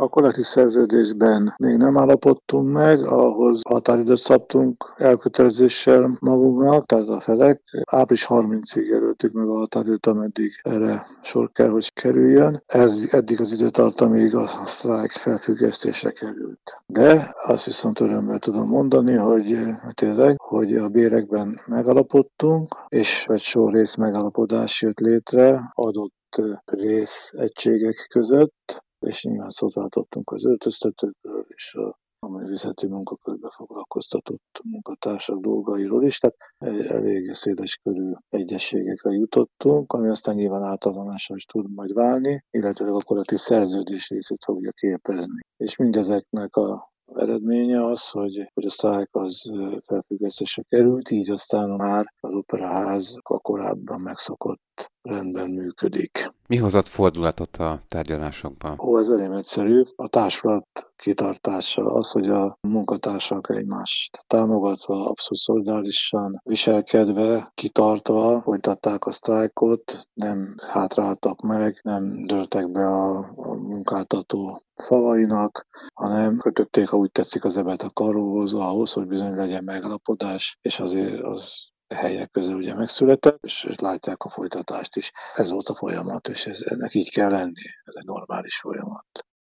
A kollektív szerződésben még nem állapodtunk meg, ahhoz határidőt szabtunk elkötelezéssel magunknak, tehát a felek. Április 30-ig jelöltük meg a határidőt, ameddig erre sor kell, hogy kerüljön. Ez eddig az időtartam, amíg a sztrájk felfüggesztésre került. De azt viszont örömmel tudom mondani, hogy tényleg, hogy a bérekben megalapodtunk, és egy sor rész megalapodás jött létre adott részegységek között, és nyilván szót váltottunk az öltöztetőkről és a művészeti munkakörbe foglalkoztatott munkatársak dolgairól is, tehát elég széles körű egyességekre jutottunk, ami aztán nyilván általánosan is tud majd válni, illetőleg a kollektív szerződés részét fogja képezni. És mindezeknek a eredménye az, hogy a sztrájk az felfüggesztésre került, így aztán már az operaház a korábban megszokott rendben működik. Mi hozott fordulatot a tárgyalásokban? Ez elég egyszerű. A társulat kitartása, az, hogy a munkatársak egymást támogatva, abszolút szolidárisan viselkedve, kitartva folytatták a sztrájkot, nem hátráltak meg, nem dőltek be a munkáltató szavainak, hanem kötötték, ha úgy tetszik, az ebet a karóhoz, ahhoz, hogy bizony legyen megállapodás, és azért az helyek közül ugye megszületett, és látják a folytatást is. Ez volt a folyamat, és ennek így kell lenni, ez egy normális folyamat.